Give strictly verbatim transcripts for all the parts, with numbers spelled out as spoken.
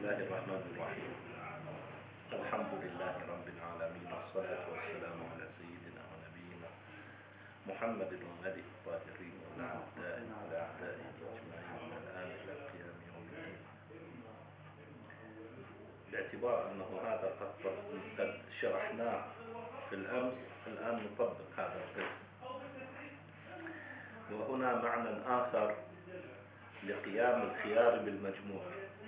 الله الرحمن الرحيم. الحمد لله رب العالمين، والصلاة والسلام على سيدنا ونبينا محمد وآله الطاهرين والأعداء والأعداء أجمعين من الآن إلى قيام يوم الدين. باعتبار أنه هذا قد قد شرحناه في الأمس، الآن نطبق هذا القسم. وهنا معنى آخر لقيام الخيار بالمجموع،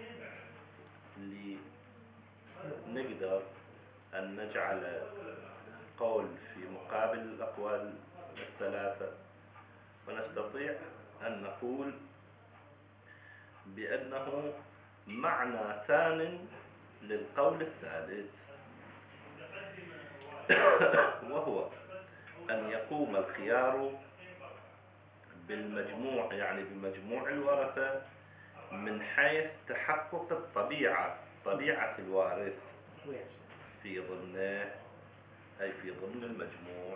لنقدر أن نجعل قول في مقابل الأقوال الثلاثة، ونستطيع أن نقول بأنه معنى ثان للقول الثالث، وهو أن يقوم الخيار بالمجموع، يعني بمجموع الورثة، من حيث تحقق الطبيعة، طبيعة الوارث في ضمنه، أي في ضمن المجموع.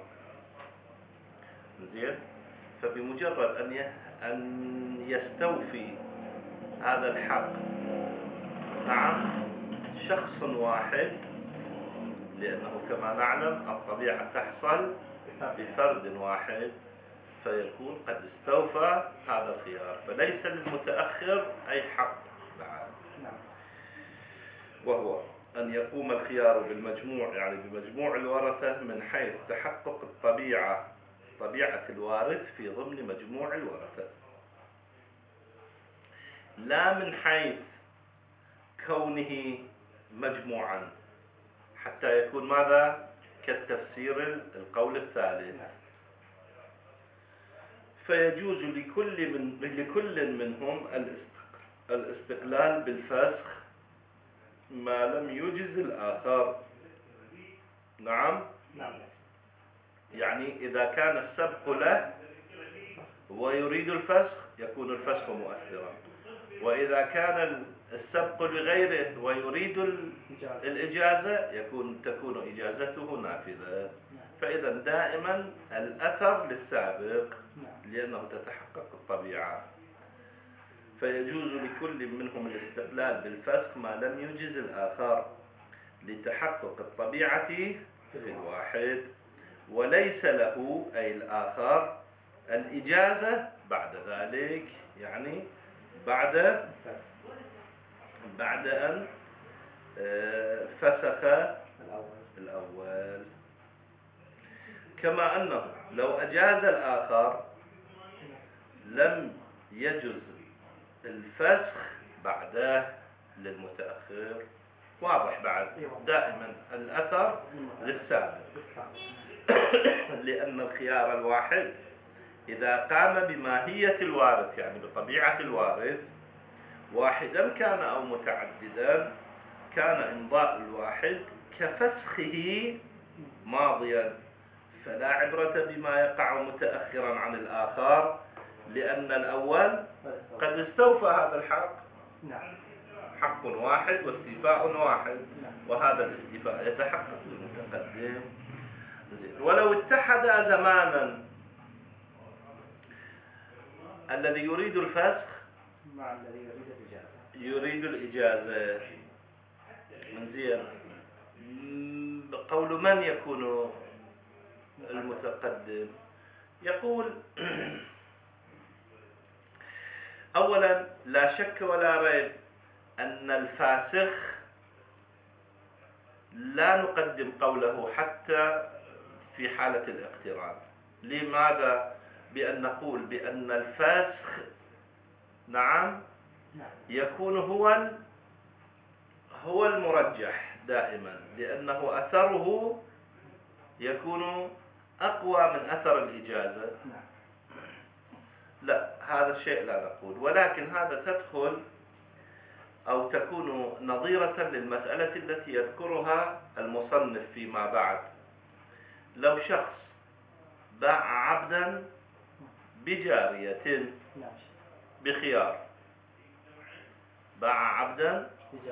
زين؟ فبمجرد أن أن يستوفي هذا الحق نعم شخص واحد، لأنه كما نعلم الطبيعة تحصل بفرد واحد، فيكون قد استوفى هذا الخيار، فليس للمتأخر أي حق بعد. وهو أن يقوم الخيار بالمجموع، يعني بمجموع الورثة، من حيث تحقق الطبيعة، طبيعة الوارث في ضمن مجموع الورثة، لا من حيث كونه مجموعا، حتى يكون ماذا؟ كالتفسير القول الثالث. فيجوز لكل من لكل منهم الاستقلال بالفسخ ما لم يجز الآخر. نعم؟ يعني إذا كان السبق له ويريد الفسخ يكون الفسخ مؤثرا، وإذا كان السبق لغيره ويريد الإجازة يكون تكون إجازته نافذة. فإذا دائما الأثر للسابق، لأنه تتحقق الطبيعة. فيجوز لكل منهم الاستقلال بالفسخ ما لم يجز الآخر لتحقق الطبيعة في الواحد، وليس له أي الآخر الإجازة بعد ذلك، يعني بعد بعد أن فسخ الأول. كما أنه لو أجاز الآخر لم يجز الفسخ بعده للمتأخر. واضح؟ بعد دائما الأثر للسابق، لأن الخيار الواحد إذا قام بماهية الوارث، يعني بطبيعة الوارث، واحدا كان أو متعددا، كان إمضاء الواحد كفسخه ماضيا، فلا عبرة بما يقع متأخرا عن الآخر، لأن الأول قد استوفى هذا الحق، حق واحد واستيفاء واحد، وهذا الاستيفاء يتحقق بالمتقدم. ولو اتحد زمانا الذي يريد الفسخ مع الذي يريد الإجازة، يريد الإجازة، زين، بقول من يكون المتقدم؟ يقول أولا لا شك ولا ريب أن الفاسخ لا نقدم قوله حتى في حالة الاقتران. لماذا؟ بأن نقول بأن الفاسخ نعم يكون هو هو المرجح دائما، لأنه أثره يكون أقوى من أثر الإجازة. لا، هذا الشيء لا نقول، ولكن هذا تدخل أو تكون نظيرة للمسألة التي يذكرها المصنف فيما بعد. لو شخص باع عبدا بجارية بخيار، باع عبدا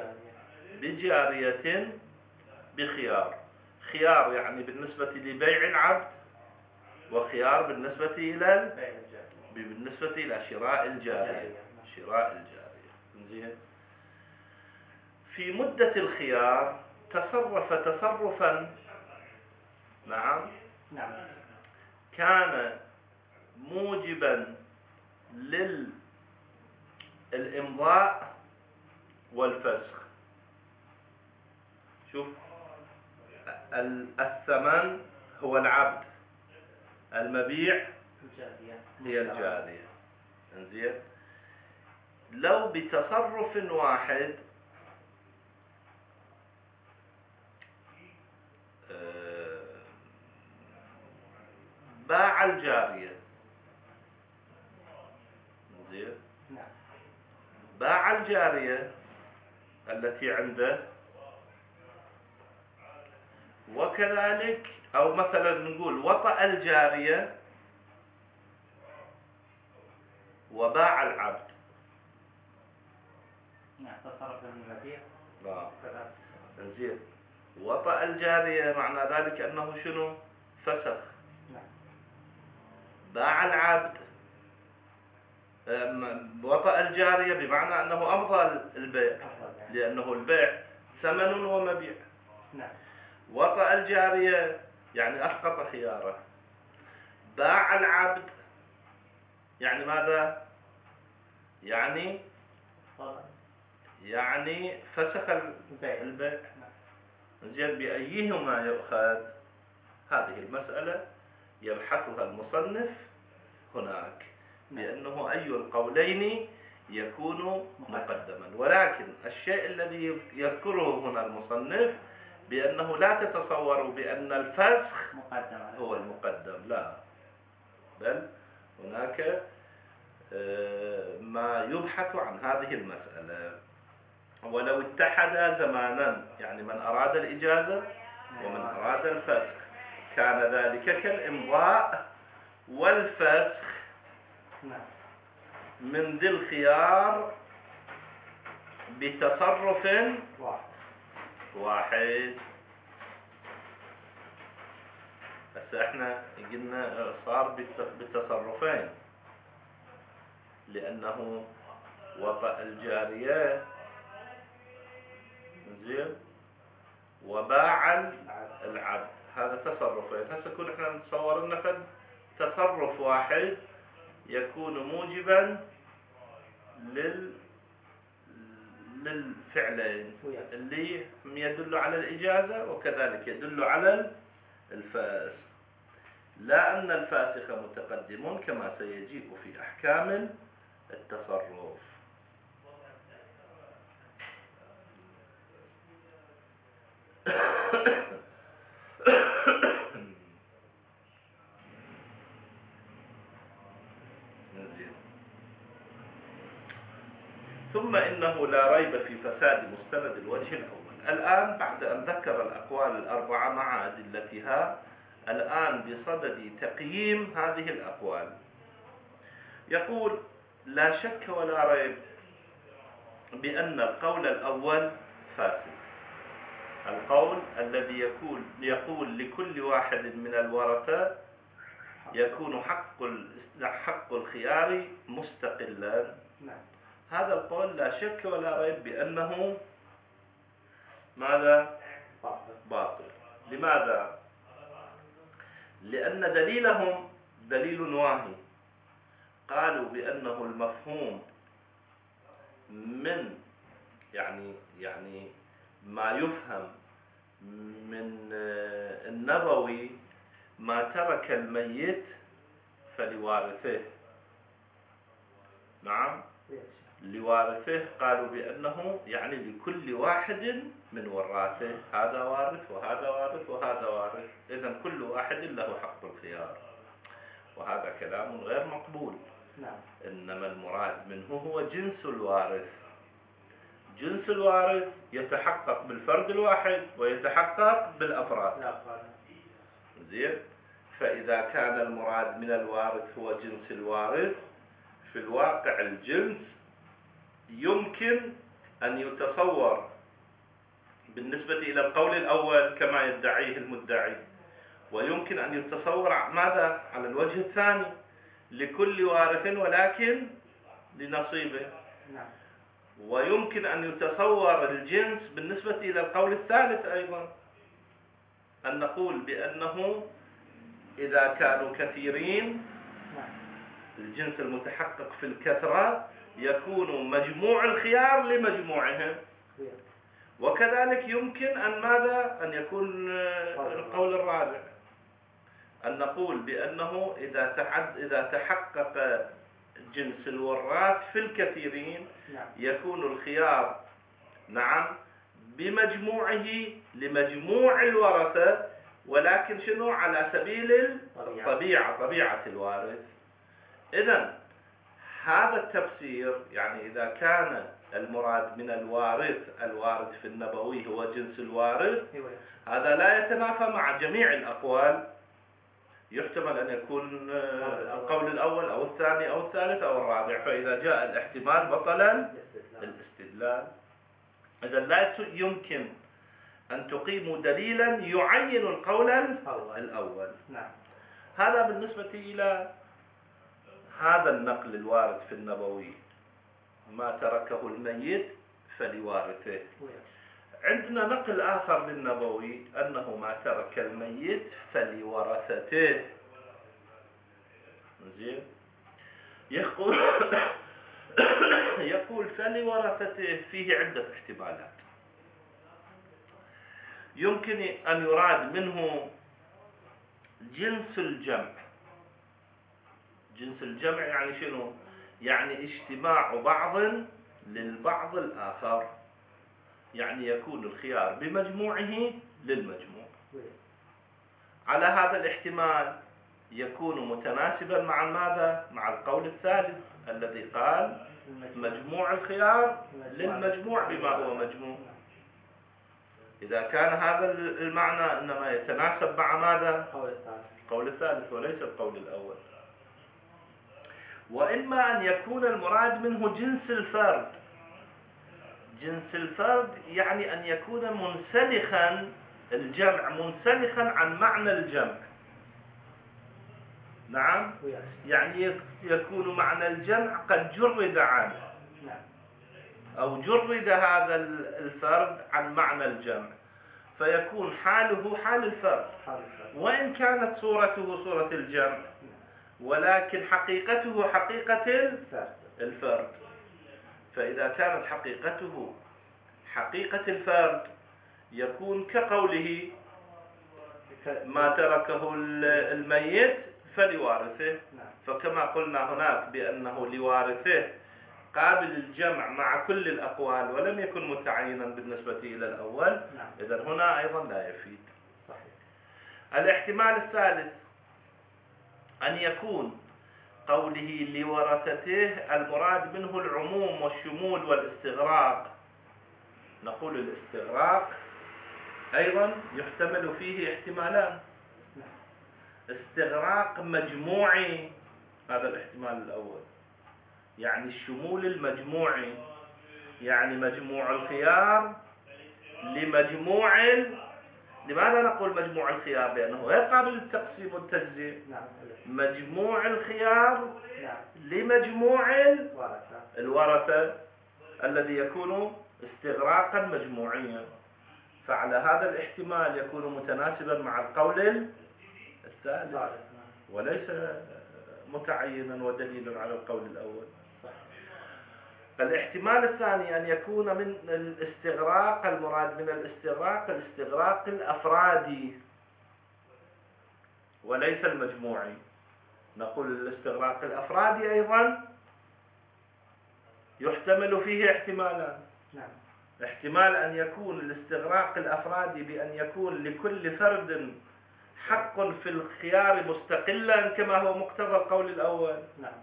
بجارية بخيار، خيار يعني بالنسبة لبيع العبد، وخيار بالنسبة إلى بالنسبة إلى شراء الجارية، شراء الجارية. زين. في مدة الخيار تصرف تصرفا، نعم، نعم، كان موجبا للإمضاء والفسخ. شوف، الثمن هو العبد، المبيع هي الجارية. انزين، لو بتصرف واحد باع الجارية، انزين، باع الجارية التي عنده، وكذلك أو مثلا نقول وطأ الجارية وباع العبد. نعم، تصرف المبيع. نعم، انزين، وطأ الجارية معنى ذلك أنه شنو؟ فسخ. نعم. باع العبد، وطأ الجارية بمعنى أنه أمضى البيع، لأنه البيع ثمن ومبيع. نعم. وطأ الجارية يعني أسقط خياره. باع العبد يعني ماذا؟ يعني يعني فسخ البيع. زين، بأيهما يؤخذ؟ هذه المسألة يبحثها المصنف هناك، بأنه أي القولين يكون مقدما. ولكن الشيء الذي يذكره هنا المصنف بأنه لا تتصوروا بأن الفسخ هو المقدم، لا، بل هناك ما يبحث عن هذه المسألة. ولو اتحد زمانا، يعني من أراد الإجازة ومن أراد الفسخ، كان ذلك كالإمضاء والفسخ من ذي الخيار بتصرف واحد. بس احنا قلنا صار بالتصرفين، لأنه وطأ الجارية، زين، وباع العبد، هذا تصرفين. هسه كون احنا نتصور لنا فد تصرف واحد يكون موجبا لل للفعلين اللي يدل على الإجازة وكذلك يدل على الفاسخ، لا أن الفاسخ متقدم كما سيجيء في أحكام التصرف. ثم إنه لا ريب في فساد مستند الوجه الأول. الآن بعد أن ذكر الأقوال الأربعة مع أدلتها، الآن بصدد تقييم هذه الأقوال. يقول: لا شك ولا ريب بأن القول الأول فاسد، القول الذي يقول يقول لكل واحد من الورثة يكون حق حق الخيار مستقلا. هذا القول لا شك ولا ريب بأنه ماذا؟ باطل. لماذا؟ لأن دليلهم دليل واهي. قالوا بأنه المفهوم من يعني يعني ما يفهم من النبوي ما ترك الميت فلوارثه. نعم، لوارثه. قالوا بأنه يعني لكل واحد من وراثه، هذا وارث وهذا وارث وهذا وارث، إذن كل واحد له حق الخيار، وهذا كلام غير مقبول. نعم. إنما المراد منه هو جنس الوارث. جنس الوارث يتحقق بالفرد الواحد ويتحقق بالأفراد. زين، فإذا كان المراد من الوارث هو جنس الوارث، في الواقع الجنس يمكن أن يتصور بالنسبة إلى القول الأول كما يدعيه المدعي، ويمكن أن يتصور ماذا؟ على الوجه الثاني، لكل وارث ولكن لنصيبه. نعم. ويمكن أن يتصور الجنس بالنسبة إلى القول الثالث أيضا، أن نقول بأنه إذا كانوا كثيرين الجنس المتحقق في الكثرة يكون مجموع الخيار لمجموعهم. وكذلك يمكن أن ماذا؟ أن يكون القول الرابع، أن نقول بأنه إذا تحد إذا تحقق جنس الوراث في الكثيرين يكون الخيار نعم بمجموعه لمجموع الورثة، ولكن شنو؟ على سبيل الطبيعة، طبيعة الوارث. إذن هذا التفسير يعني إذا كان المراد من الوارث الوارث في النبوي هو جنس الوارث، هذا لا يتنافى مع جميع الأقوال. يحتمل أن يكون القول الأول أو الثاني أو الثالث أو الرابع، فإذا جاء الاحتمال بطلا الاستدلال. إذا لا يمكن أن تقيموا دليلا يعين القول الأول. هذا بالنسبة إلى هذا النقل الوارد في النبوي، ما تركه الميت فلوارثه. عندنا نقل آخر للنبوي أنه ما ترك الميت فلورثته. زين، يقول يقول فلورثته فيه عدة احتمالات. يمكن أن يراد منه جنس الجمع. جنس الجمع يعني شنو؟ يعني اجتماع بعض للبعض الآخر، يعني يكون الخيار بمجموعه للمجموع. على هذا الاحتمال يكون متناسبا مع ماذا؟ مع القول الثالث الذي قال مجموع الخيار للمجموع بما هو مجموع. إذا كان هذا المعنى إنما يتناسب مع ماذا؟ القول الثالث وليس القول الأول. وإما أن يكون المراد منه جنس الفرد. جنس الفرد يعني أن يكون منسلخا الجمع، منسلخا عن معنى الجمع. نعم، يعني يكون معنى الجمع قد جرد عنه، أو جرد هذا الفرد عن معنى الجمع، فيكون حاله حال الفرد وإن كانت صورته صورة الجمع، ولكن حقيقته حقيقة الفرد. فإذا كانت حقيقته حقيقة الفرد يكون كقوله ما تركه الميت فلوارثه. فكما قلنا هناك بأنه لوارثه قابل الجمع مع كل الأقوال ولم يكن متعينا بالنسبة إلى الأول، إذن هنا أيضا لا يفيد. الاحتمال الثالث أن يكون قوله لورثته المراد منه العموم والشمول والاستغراق. نقول الاستغراق أيضا يحتمل فيه احتمالان. استغراق مجموعي، هذا الاحتمال الأول، يعني الشمول المجموعي، يعني مجموع الخيار لمجموع. لماذا نقول مجموع الخيار؟ لأنه غير قابل للتقسيم والتجزئة. مجموع الخيار لمجموع الورثة الذي يكون استغراقا مجموعيا. فعلى هذا الاحتمال يكون متناسبا مع القول الثالث وليس متعينا ودليلا على القول الأول. الاحتمال الثاني أن يكون من الاستغراق المراد من الاستغراق الاستغراق الأفرادي وليس المجموعي. نقول الاستغراق الأفرادي أيضا يحتمل فيه احتمالان. احتمال أن يكون الاستغراق الأفرادي بأن يكون لكل فرد حق في الخيار مستقلا كما هو مقتضى القول الأول.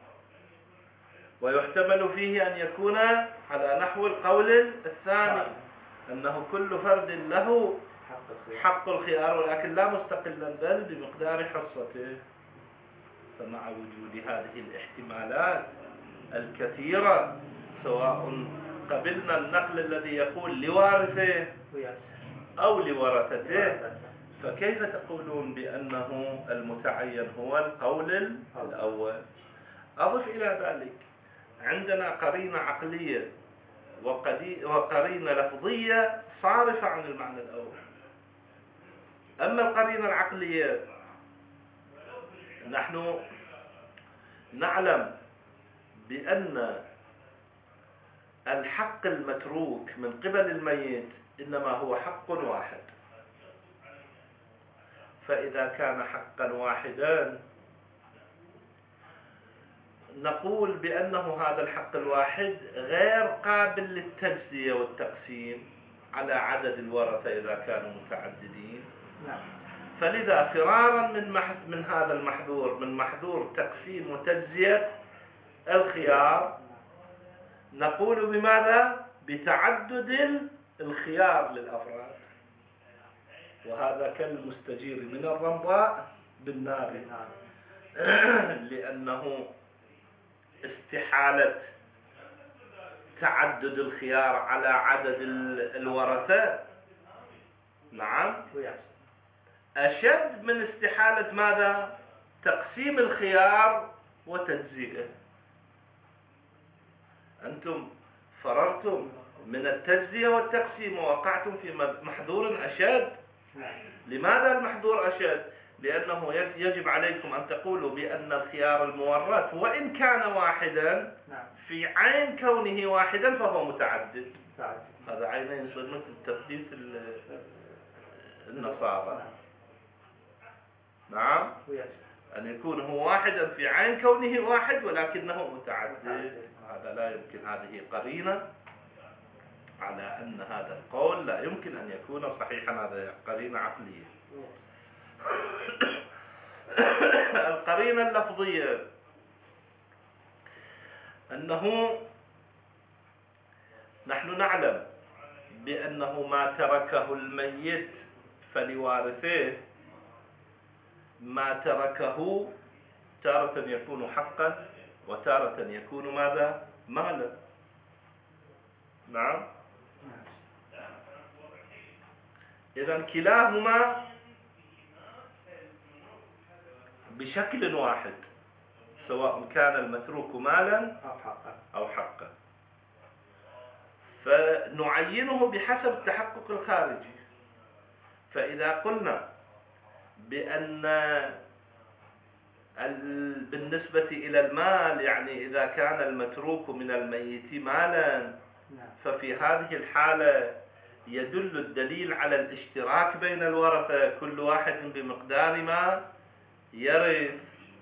ويحتمل فيه أن يكون على نحو القول الثاني، أنه كل فرد له حق الخيار ولكن لا مستقلا بل بمقدار حصته. فمع وجود هذه الاحتمالات الكثيرة، سواء قبلنا النقل الذي يقول لوارثه أو لورثته، فكيف تقولون بأنه المتعين هو القول الأول؟ أضف إلى ذلك عندنا قرينة عقلية وقرينة لفظية صارفة عن المعنى الأول. أما القرينة العقلية، نحن نعلم بأن الحق المتروك من قبل الميت إنما هو حق واحد، فإذا كان حقا واحدا نقول بأنه هذا الحق الواحد غير قابل للتجزية والتقسيم على عدد الورثة إذا كانوا متعددين. فلذا فرارا من من هذا المحذور، من محذور تقسيم وتجزية الخيار، نقول بماذا؟ بتعدد الخيار للأفراد، وهذا كالمستجير من الرمضاء بالنار، لأنه استحالة تعدد الخيار على عدد الورثة، نعم، أشد من استحالة ماذا؟ تقسيم الخيار وتجزئه. أنتم فررتم من التجزية والتقسيم ووقعتم في محظور أشد. لماذا المحظور أشد؟ لأنه يجب عليكم أن تقولوا بأن الخيار المورث وإن كان واحدا في عين كونه واحدا فهو متعدد. هذا عينين يصير مثل تقديس النصارى، نعم، أن يكون هو واحدا في عين كونه واحد ولكنه متعدد. هذا لا يمكن، هذه قرينة على أن هذا القول لا يمكن أن يكون صحيحا، هذا قرينة عقلية. القرينة اللفظية أنه نحن نعلم بأنه ما تركه الميت فلوارثيه، ما تركه تارة يكون حقا وتارة يكون ماذا؟ مالا، نعم. إذن كلاهما بشكل واحد، سواء كان المتروك مالا أو حقا، فنعينه بحسب التحقق الخارجي. فإذا قلنا بأن بالنسبة إلى المال، يعني إذا كان المتروك من الميت مالا، ففي هذه الحالة يدل الدليل على الاشتراك بين الورثة، كل واحد بمقدار ما يرث.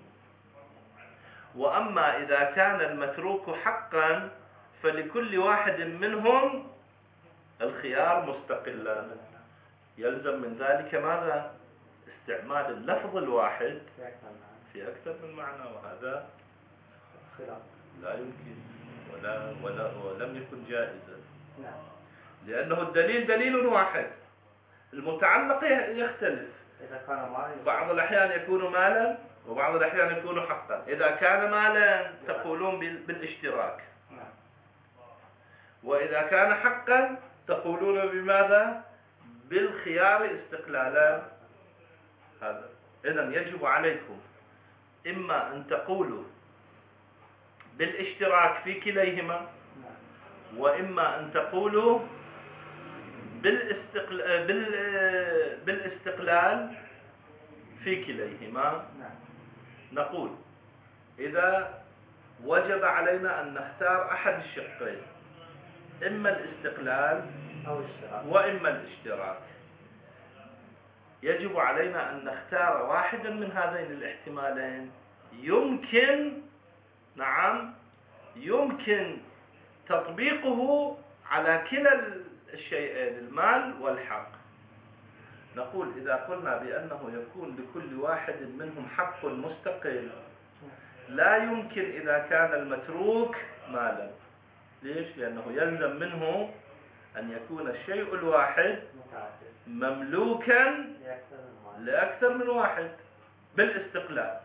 وأما إذا كان المتروك حقا فلكل واحد منهم الخيار مستقلا، يلزم من ذلك ماذا؟ استعمال اللفظ الواحد في أكثر من معنى، وهذا لا يمكن ولا ولا ولم يكن جائزا، لأنه الدليل دليل واحد، المتعلق يختلف. بعض الأحيان يكون مالا وبعض الأحيان يكون حقا. إذا كان مالا تقولون بالاشتراك، وإذا كان حقا تقولون بماذا؟ بالخيار استقلالا. هذا إذن يجب عليكم إما أن تقولوا بالاشتراك في كليهما، وإما أن تقولوا بالاستقلال, بالاستقلال في كليهما. نقول إذا وجب علينا أن نختار أحد الشقين، إما الاستقلال وإما الاشتراك، يجب علينا أن نختار واحدا من هذين الاحتمالين. يمكن، نعم، يمكن تطبيقه على كلا الشيئين، المال والحق. نقول إذا قلنا بأنه يكون لكل واحد منهم حق مستقل، لا يمكن إذا كان المتروك مالا. ليش؟ لأنه يلزم منه أن يكون الشيء الواحد مملوكا لأكثر من واحد بالاستقلال.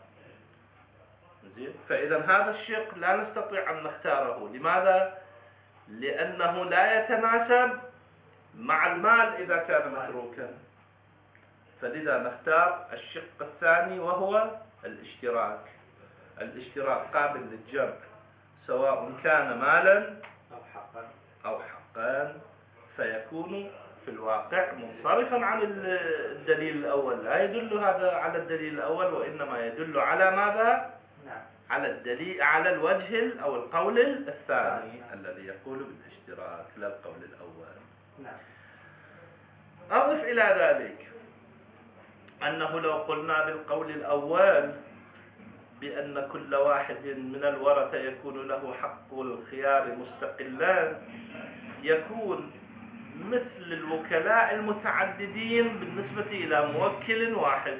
فإذا هذا الشق لا نستطيع أن نختاره. لماذا؟ لأنه لا يتناسب مع المال إذا كان متروكا، فلذا نختار الشق الثاني وهو الاشتراك. الاشتراك قابل للجمع، سواء كان مالا أو حقان، فيكون في الواقع منصرفا عن الدليل الأول، لا يدل هذا على الدليل الأول، وإنما يدل على ماذا؟ نعم. على الدليل، على الوجه أو القول الثاني الذي يقول بالاشتراك، لا القول الأول. نعم. أضف إلى ذلك أنه لو قلنا بالقول الأول بأن كل واحد من الورثة يكون له حق الخيار مستقلا، يكون مثل الوكلاء المتعددين بالنسبة إلى موكل واحد.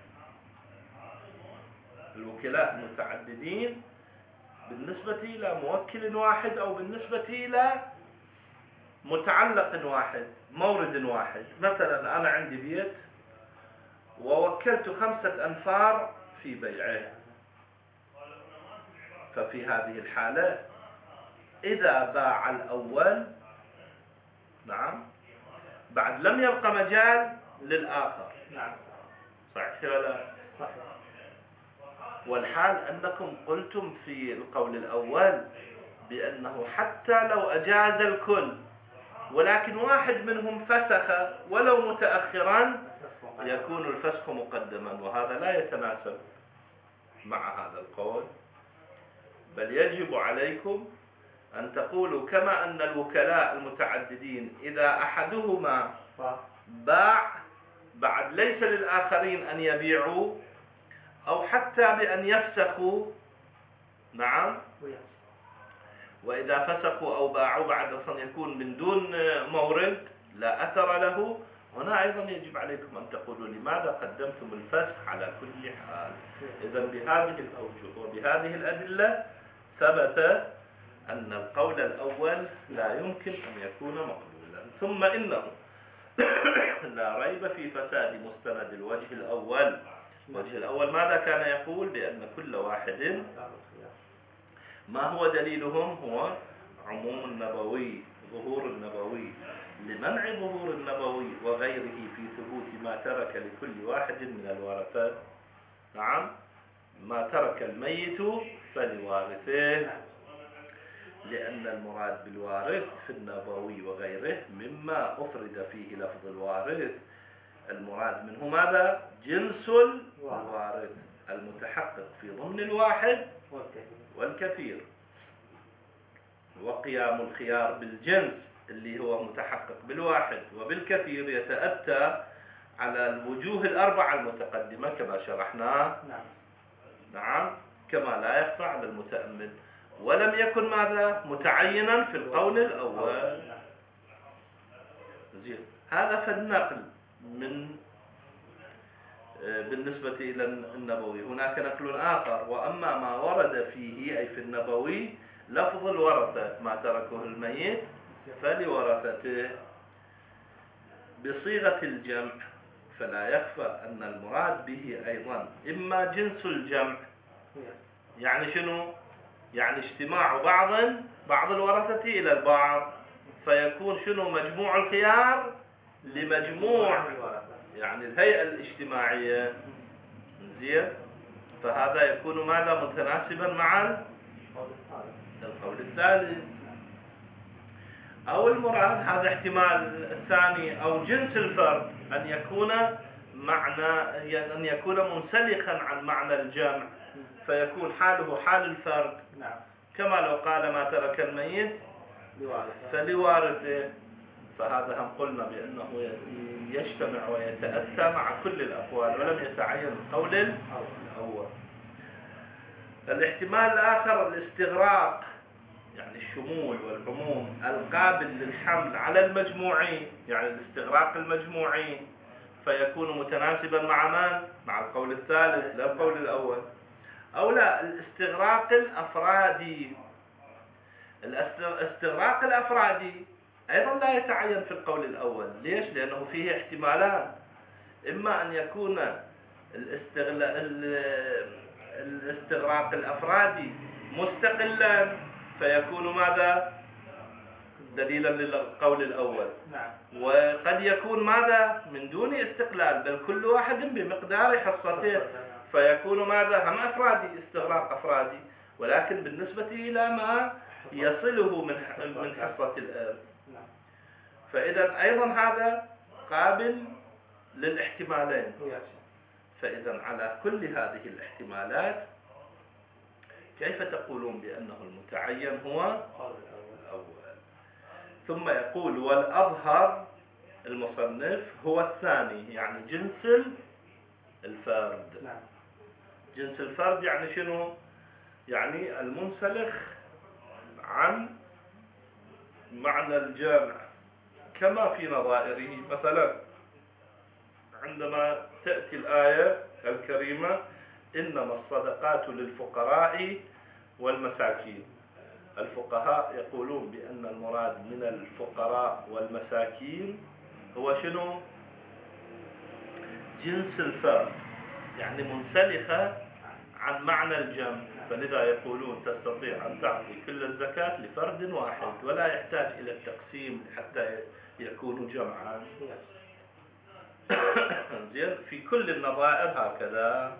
الوكلاء المتعددين بالنسبة إلى موكل واحد، أو بالنسبة إلى متعلق واحد، مورد واحد. مثلا أنا عندي بيت ووكلت خمسة أنفار في بيعه، ففي هذه الحالة إذا باع الأول، نعم، بعد لم يبقى مجال للآخر. نعم. صحيح ولا؟ صحيح. والحال أنكم قلتم في القول الأول بأنه حتى لو أجاز الكل ولكن واحد منهم فسخ ولو متأخرا يكون الفسخ مقدما، وهذا لا يتناسب مع هذا القول، بل يجب عليكم أن تقولوا كما أن الوكلاء المتعددين إذا أحدهما باع بعد ليس للآخرين أن يبيعوا، أو حتى بأن يفسخوا، نعم، وإذا فسخوا أو باعوا بعد أصلا يكون من دون مورد لا أثر له. هنا أيضا يجب عليكم أن تقولوا لماذا قدمتم الفسخ على كل حال. إذا بهذه الأوجه وبهذه الأدلة ثبت أن القول الأول لا يمكن أن يكون مقبولا. ثم إنه لا ريب في فساد مستند الوجه الأول. الوجه الأول ماذا كان يقول؟ بأن كل واحد، ما هو دليلهم؟ هو عموم النبوي، ظهور النبوي، لمنع ظهور النبوي وغيره في ثبوت ما ترك لكل واحد من الورثة. نعم، ما ترك الميت فلوارثه، لأن المراد بالوارث في النبوي وغيره مما أفرد فيه لفظ الوارث، المراد منه ماذا؟ جنس الوارث المتحقق في ضمن الواحد والكثير، وقيام الخيار بالجنس اللي هو متحقق بالواحد وبالكثير يتأتى على الوجوه الأربعة المتقدمة كما شرحناه. نعم. نعم، كما لا يخفى على المتأمل، ولم يكن ماذا؟ متعينا في القول الأول. زين، هذا فالنقل من بالنسبة إلى النبوي. هناك نقل آخر، وأما ما ورد فيه أي في النبوي لفظ الورثة، ما تركه الميت فلورثته بصيغة الجمع، فلا يخفى أن المراد به أيضا إما جنس الجمع، يعني شنو؟ يعني اجتماع بعض بعض الورثة إلى البعض، فيكون شنو؟ مجموع الخيار لمجموع، يعني الهيئة الاجتماعية. زين، فهذا يكون ماذا؟ متناسبا مع القول الثالث. أو المراد، هذا احتمال الثاني، أو جنس الفرد، أن يكون معنى، أن يكون منسلخا عن معنى الجمع، فيكون حاله حال الفرد. نعم. كما لو قال ما ترك الميت فلوارثه، فهذا هم قلنا بأنه يجتمع ويتأتى مع كل الأقوال ولم يتعين القول الأول. الاحتمال الآخر الاستغراق، يعني الشمول والعموم القابل للحمل على المجموعين، يعني الاستغراق المجموعي، فيكون متناسبا مع من؟ مع القول الثالث لا القول الأول. أو لا، الاستغراق الأفرادي، الاستغراق الأفرادي أيضا لا يتعين في القول الأول. ليش؟ لأنه فيه احتمالان، إما أن يكون الاستغراق الأفرادي مستقلا فيكون ماذا؟ دليلا للقول الأول. نعم. وقد يكون ماذا؟ من دون استقلال، بل كل واحد بمقدار حصته، فيكون ماذا؟ هم أفرادي، استغراق أفرادي، ولكن بالنسبة إلى ما يصله من من حصة الإرث. نعم. فإذا أيضا هذا قابل للاحتمالين. فإذا على كل هذه الاحتمالات كيف تقولون بأنه المتعين هو الأول؟ ثم يقول والأظهر المصنف هو الثاني، يعني جنس الفرد. نعم. جنس الفرد يعني شنو؟ يعني المنسلخ عن معنى الجامع كما في نظائره. مثلا عندما تأتي الآية الكريمة إنما الصدقات للفقراء والمساكين، الفقهاء يقولون بأن المراد من الفقراء والمساكين هو شنو؟ جنس الفرد، يعني منسلخة عن معنى الجمع. فلذا يقولون تستطيع أن تعطي كل الزكاة لفرد واحد ولا يحتاج إلى التقسيم حتى يكونوا جمعا. زين، في كل النظائر هكذا.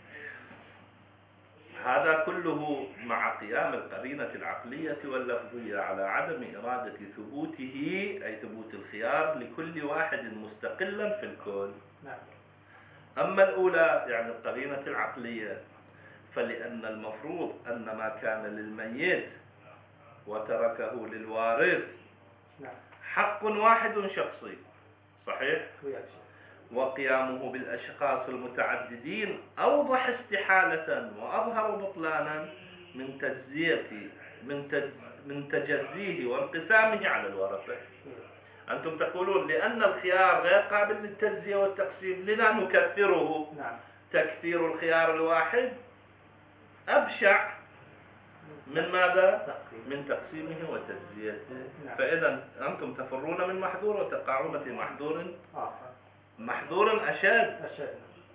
هذا كله مع قيام القرينة العقلية واللفظية على عدم إرادة ثبوته، أي ثبوت الخيار لكل واحد مستقلا في الكل. أما الأولى يعني القرينة العقلية، فلأن المفروض أن ما كان للميت وتركه للوارث حق واحد شخصي، صحيح؟ وقيامه بالأشخاص المتعددين أوضح استحالة وأظهر بطلانا من تجزية من تج من تجزيه وانقسامه على الورثة. أنتم تقولون لأن الخيار غير قابل للتجزية والتقسيم لذا نكثره. نعم. تكثير الخيار الواحد أبشع من ماذا؟ من تقسيمه وتجزيته. نعم. فإذا أنتم تفرون من محظور وتقعون في محظور آخر. محظور أشد. أشد.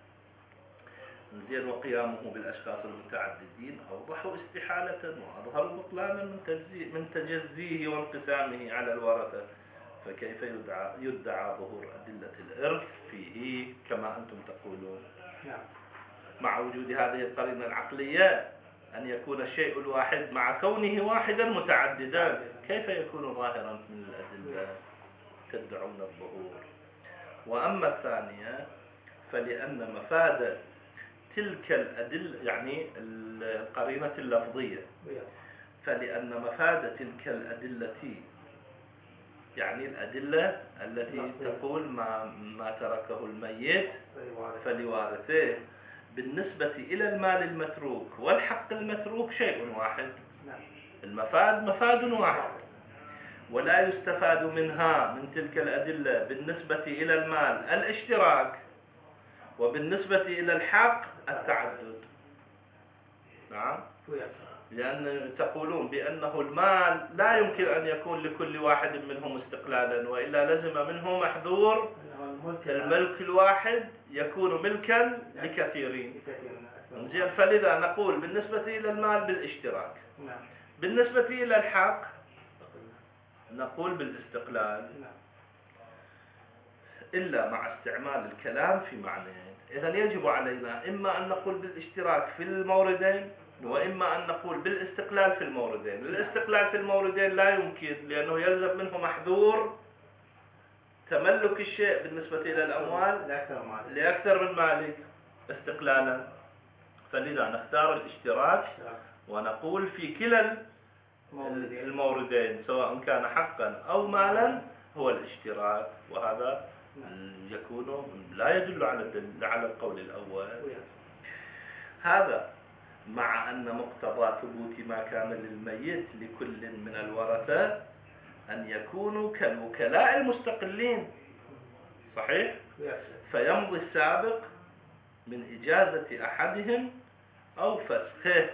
زين، وقيامه بالأشخاص المتعددين أوضح استحالة وأظهر بطلانا من تجزيه من تجزيه وانقسامه على الورثة. فكيف يدعى يدعى ظهور أدلة الإرث فيه كما أنتم تقولون؟ نعم. مع وجود هذه القرينة العقلية أن يكون الشيء الواحد مع كونه واحدا متعددا، كيف يكون ظاهرا من الأدلة؟ تدعون الظهور. وأما الثانية فلأن مفاد تلك الأدلة يعني القرينة اللفظية، فلأن مفاد تلك الأدلة يعني الأدلة التي تقول ما, ما تركه الميت فلوارثه بالنسبة إلى المال المتروك والحق المتروك شيء واحد. المفاد مفاد واحد، ولا يستفاد منها من تلك الأدلة بالنسبة إلى المال الاشتراك، وبالنسبة إلى الحق التعدد. نعم، لأن تقولون بأنه المال لا يمكن أن يكون لكل واحد منهم استقلالا، وإلا لزم منه محذور الملك الواحد يكون ملكا لكثيرين. زين، فلذا نقول بالنسبة إلى المال بالاشتراك، بالنسبة إلى الحق نقول بالاستقلال، إلا مع استعمال الكلام في معنيين. إذن يجب علينا إما أن نقول بالاشتراك في الموردين، وإما أن نقول بالاستقلال في الموردين. الاستقلال في الموردين لا يمكن، لأنه يلزم منه محذور تملك الشيء بالنسبة إلى الأموال لأكثر من مالك استقلالا. فلذا نختار الاشتراك ونقول في كلا الموردين سواء كان حقا أو مالا هو الاشتراك، وهذا يكون لا يدل على على القول الأول. هذا مع أن مقتضى ثبوت ما كان للميت لكل من الورثة أن يكونوا كالوكلاء المستقلين، صحيح؟ فيمضي السابق من إجازة أحدهم أو فسخه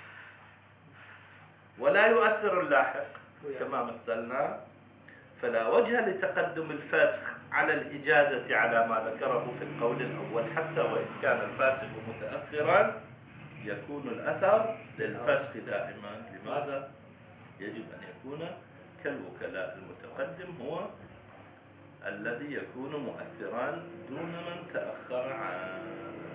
ولا يؤثر اللاحق كما مثلنا. فلا وجه لتقدم الفاسخ على الإجازة على ما ذكره في القول الأول، حتى وإن كان الفاسخ متأخرا يكون الأثر للفسخ دائما. لماذا؟ يجب أن يكون كالوكلاء، المتقدم هو الذي يكون مؤثرا دون من تأخر عنه.